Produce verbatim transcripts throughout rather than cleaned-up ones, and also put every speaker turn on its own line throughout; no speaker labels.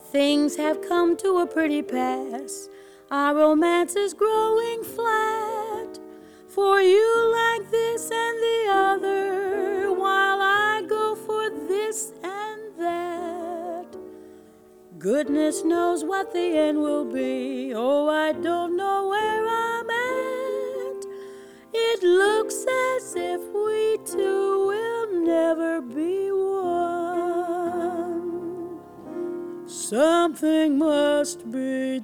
Things have come to a pretty pass. Our romance is growing flat. For you like this and the other, while I go for this and that. Goodness knows what the end will be. Oh, I don't know where I'm at. It looks as if we two will never be one. Something must be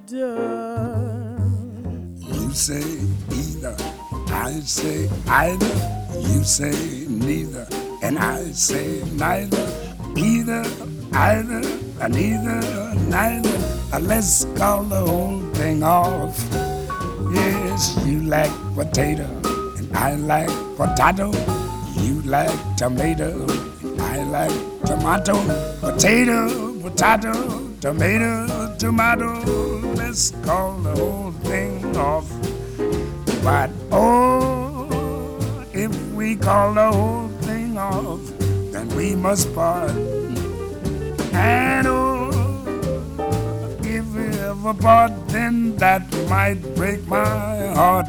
done.
You say either, I say either. You say neither, and I say neither. Either, either, neither, neither. Uh, Let's call the whole thing off. Yes, you like potato, and I like potato. You like tomato, and I like tomato. Potato, potato, tomato, tomato. Let's call the whole thing off. But oh, if we call the whole thing off, then we must part. And oh, if we ever part, then that might break my heart.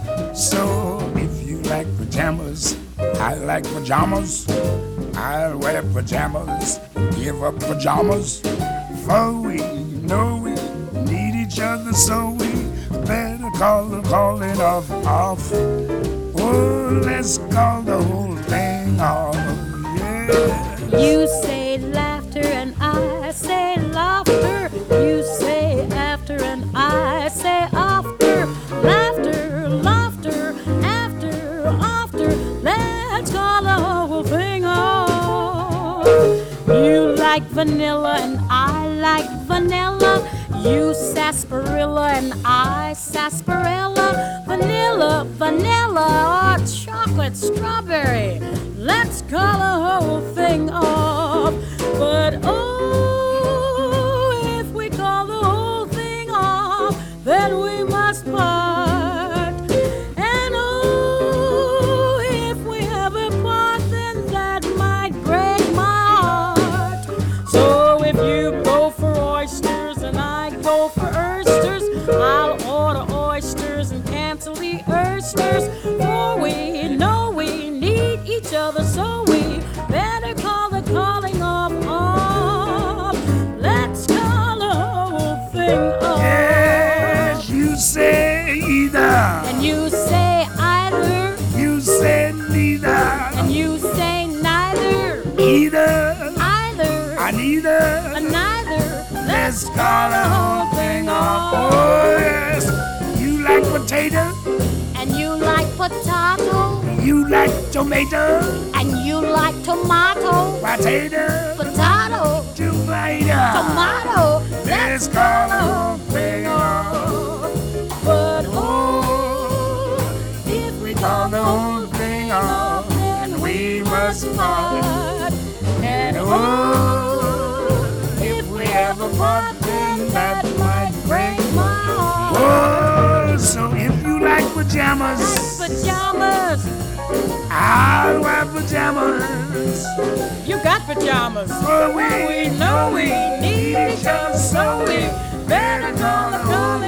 So if you like pajamas, I like pajamas. I'll wear pajamas, give up pajamas. For we know we need each other, so we better call the calling off off. Oh, let's call the whole thing off. Yeah.
You say laughter and I say laughter. You say after and I say after. Laughter, laughter, after, after. Let's call the whole thing off. You like vanilla and I like vanilla. You sarsaparilla and I sarsaparilla. Vanilla, vanilla, or chocolate strawberry. Let's call the whole thing off. But oh, if we call the whole thing off, then we must part. And oh, if we ever part, then that might break my heart. So if you go for oysters and I go for oysters, I'll order oysters and cancel the oysters. For we know we need each other, so we better call the calling off off. Let's call the whole thing off.
Yes, you say either,
And you say either,
you say neither,
and you say neither,
either,
either,
I neither.
and neither.
Let's call the whole thing off. Oh yes, you like potato,
And you like potato,
you like tomato,
and you like tomato,
potato,
potato,
tomato.
tomato.
Let's call the whole thing off.
But
Oh, if we call the whole thing off, then we must part. And oh, if we ever part, then that might break my heart. Oh, so if you like pajamas,
pajamas,
I'll wear pajamas.
you got pajamas.
For we
We know we need each other, so we better call the calling